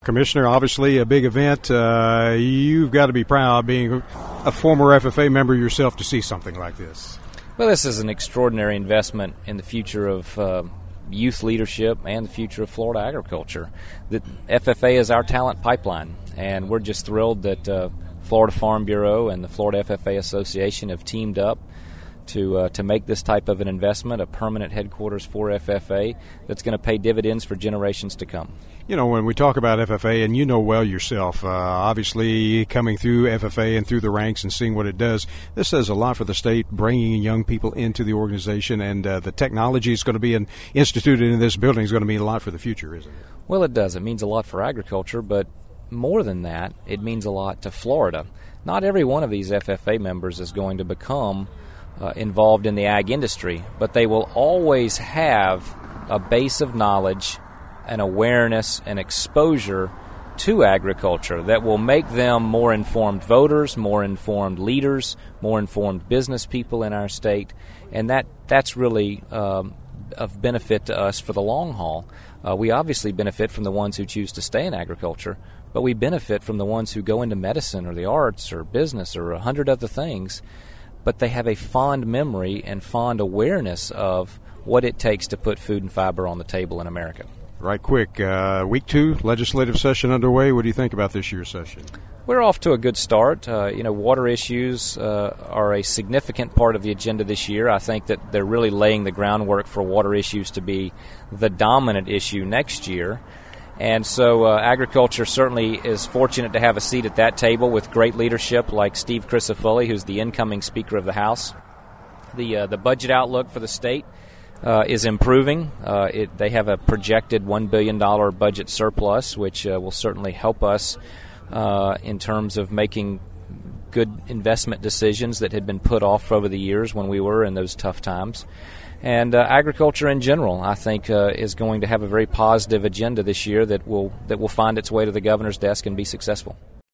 Commissioner, obviously a big event. You've got to be proud being a former FFA member yourself to see something like this. Well, this is an extraordinary investment in the future of youth leadership and the future of Florida agriculture. The FFA is our talent pipeline, and we're just thrilled that Florida Farm Bureau and the Florida FFA Association have teamed up to make this type of an investment, a permanent headquarters for FFA that's going to pay dividends for generations to come. You know, when we talk about FFA, and you know well yourself, obviously coming through FFA and through the ranks and seeing what it does, this says a lot for the state, bringing young people into the organization, and the technology is going to be instituted in this building is going to mean a lot for the future, isn't it? Well, it does. It means a lot for agriculture, but more than that, it means a lot to Florida. Not every one of these FFA members is going to become involved in the ag industry, but they will always have a base of knowledge and awareness and exposure to agriculture that will make them more informed voters, more informed leaders, more informed business people in our state, and that's really of benefit to us for the long haul. We obviously benefit from the ones who choose to stay in agriculture, but we benefit from the ones who go into medicine or the arts or business or 100 other things, but they have a fond memory and fond awareness of what it takes to put food and fiber on the table in America. Right quick, week 2, legislative session underway. What do you think about this year's session? We're off to a good start. Water issues are a significant part of the agenda this year. I think that they're really laying the groundwork for water issues to be the dominant issue next year. And so agriculture certainly is fortunate to have a seat at that table with great leadership like Steve Crisafulli, who's the incoming Speaker of the House. The budget outlook for the state is improving. They have a projected $1 billion budget surplus, which will certainly help us in terms of making good investment decisions that had been put off over the years when we were in those tough times. And agriculture in general, I think, is going to have a very positive agenda this year that will find its way to the governor's desk and be successful.